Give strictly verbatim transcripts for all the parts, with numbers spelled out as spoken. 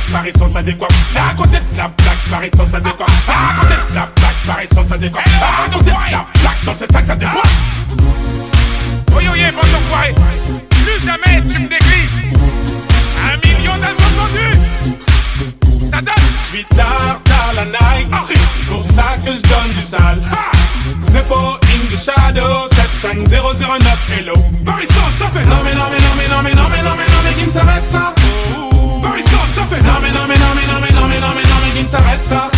Paris sans sa décoiffe. À côté de la plaque, Paris sans sa décoiffe. À côté de la plaque, Paris sans sa décoiffe. À côté de la plaque, dans cette sac, ça décoiffe. Oui, oui, bon enfoiré. Plus jamais tu me dégrives. Un million d'albums vendus. Ça donne. J'suis tard, tard la night. Pour ça que j'donne du sale. Zeppo in the shadow. sept cinq zéro zéro neuf. Hello. Paris Sound, ça fait. Non mais non mais non mais non mais non mais non mais non mais qui me s'arrête ça. Paris Sound, ça fait. Non mais non mais non mais non mais non mais non mais non mais qui me s'arrête ça.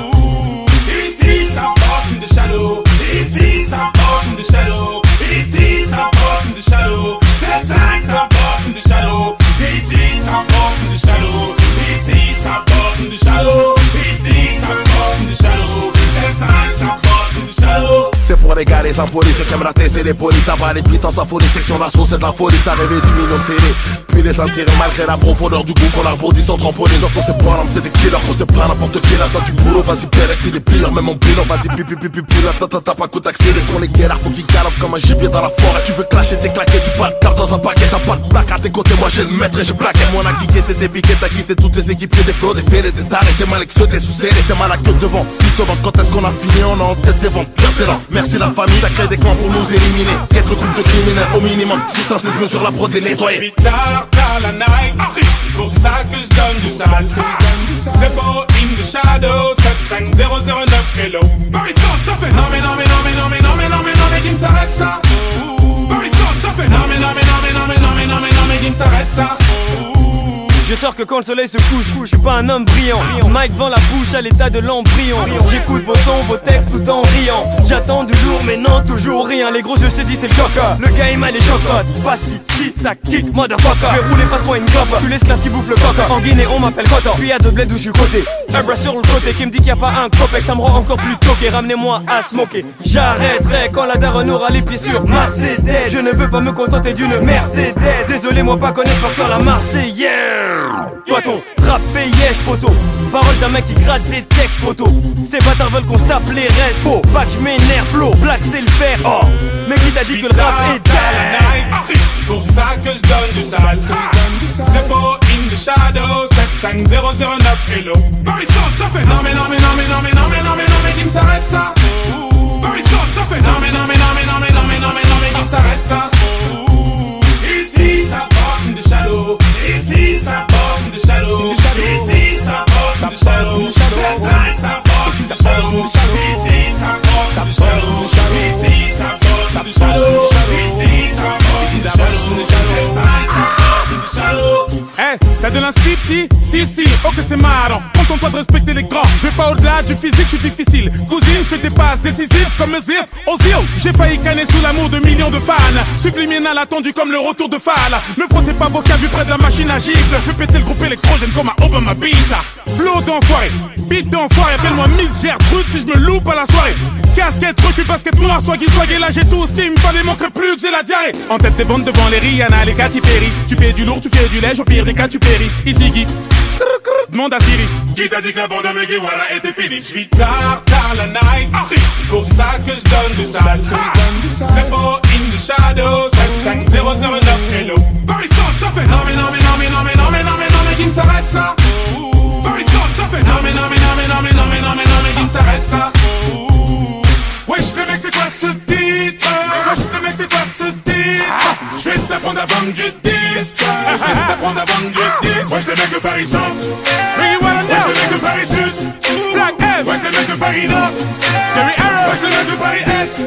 Ici ça passe in the shadow. Ici ça passe in the shadow. Ici ça passe in the shadow. sept cinq ça passe in the shadow. Ici ça passe in the shadow. Ici ça passe in the shadow. Ici ça passe in the shadow. sept cinq ça passe in the shadow. C'est pour les gars, les impolis, ceux qui aiment la tête, c'est les polis. Tabac, les pitons, sa folie, section d'assaut, c'est de la folie. Ça rêvait du million de télé. Puis les intérêts, malgré la profondeur du gouffre, on a rebondi sans trampoline. J'entends ces bonhommes, c'est des killers, qu'on sait pas n'importe qui. Là, t'as du boulot, vas-y, Pélex, il est pire, même mon bilan, vas-y, pipi, pipi, pipi. Là, t'as t'as pas coup d'accéléré pour les guerres, faut qu'ils galopent comme un gibier dans la forêt. Tu veux clasher, t'es claqué, tu pas de carte dans un paquet, t'as pas de plaque à tes côtés, moi j'ai le maître et j'ai plaqué. Moi, on a kické, t'es piqué, t'as quitté toutes tes équipiers, des flots, des fêlés, des tarés, t'es mal exo, t'es sous serré, t'es mal à queue devant. Juste devant, quand est-ce qu'on a fini, on a en tête des ventes. Bien, c'est là, merci la famille, t'as créé des clans pour nous éliminer. Être le groupe de criminels au minimum, juste un sisme sur la prod et nettoyer. J'suis tard, tard la night. Pour ça que j'donne du sale. Zeppo in the shadow. sept cinq zéro zéro neuf. Hello. Paris Sound, ça fait. Non mais non mais non mais non mais non mais non mais non mais qui me s'arrête ça. Paris Sound, ça fait. Non mais non mais non mais non mais non mais non mais non mais qui me s'arrête ça. Je sors que quand le soleil se couche, je suis pas un homme brillant. Mike vend la bouche à l'état de l'embryon. J'écoute vos sons, vos textes tout en riant. J'attends du lourd mais non toujours rien. Les gros jeux je te dis c'est le chocolat. Le gars il m'a les chocottes. Parce qu'il si ça kick motherfucker. Je vais rouler passe-moi une clope. Je suis l'esclave qui bouffe le coca. En Guinée on m'appelle Coton. Puis y'a deux bleds où je suis coté. Un bras sur le côté qui me dit qu'il y a pas un copec. Ça me rend encore plus toqué. Ramenez-moi à smoker. J'arrêterai quand la daronne aura les pieds sur Mercedes. Je ne veux pas me contenter d'une Mercedes. Désolé moi pas connaître par cœur la Marseillaise. Toi ton rap yesh poto. Parole d'un mec qui gratte des textes poto. Ces bâtards veulent qu'on se tape les restes. Faux, batch m'énerve, flow, black c'est le fer. Oh, mais qui t'a dit que le rap est dead? Pour ça que j'donne du sale. Zeppo in the shadow. sept cinq zéro zéro neuf. Hello. Paris Sound, ça fait. Non mais non mais non mais non mais non mais non mais non mais qui me s'arrête ça. Paris Sound, ça fait. Non mais non mais non mais non mais non mais non mais non mais qui me s'arrête ça. Ici ça passe in the shadow. Ici ça passe in the shadow. Ici ça passe in the shadow. sept cinq ça passe in the shadow. Ici ça passe in the shadow. Ici ça passe in the shadow. Ici ça passe in the shadow. sept cinq ça passe in the shadow. Hey, t'as de l'inspi petit? Si, si, oh que c'est marrant. Contente-toi de respecter les grands. Je vais pas au-delà du physique, je suis difficile. Cousine, je fais des passes décisives comme Zip, Ozil. J'ai failli canner sous l'amour de millions de fans. Subliminal attendu comme le retour de Fall. Ne frottez pas vos cas vu près de la machine à gifle. Je vais péter le groupe électrogène comme à Obama Beach. Flow d'enfoiré, beat d'enfoiré. Appelle-moi Miss Gertrude si je me loupe à la soirée. Casquette, recul, basket noir, swaggy, swaggy. Là j'ai tout ce qu'il me fallait, manquerait plus que j'ai la diarrhée. En tête des ventes devant les Rihanna, les Katy Perry. Tu fais du lourd, tu fais du lèche, au pire des cas tu péris. Easy Guy, demande à Siri. Qui t'a dit que la bande de Meggy voilà était finie? J'suis tard, tard la night. Pour ça que j'donne du sale. Zeppo in the shadow. sept cinq zéro zéro neuf. Hello. Paris Sound, ça fait. Non mais non mais non mais non mais non mais non mais non mais qui me s'arrête ça. Paris Sound, ça fait. Non mais non mais non mais non mais non mais non mais non mais qui me s'arrête ça. Wesh le mec c'est quoi ce titre? Wesh le mec c'est quoi ce titre? Je vais t'apprendre à vendre du disque. Je vais t'apprendre à vendre du disque. Wesh le mec de Paris Centre. Wesh le mec de Paris Sud. Black S. Wesh le mec de Paris Nord. Jerry Arrow. Wesh le mec de Paris Est.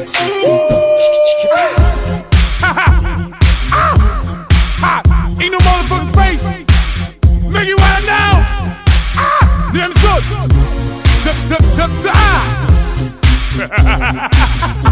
In the motherfucking face. Make you wanna know. Ah, them suits. Zip, zip, zip, zip, ah.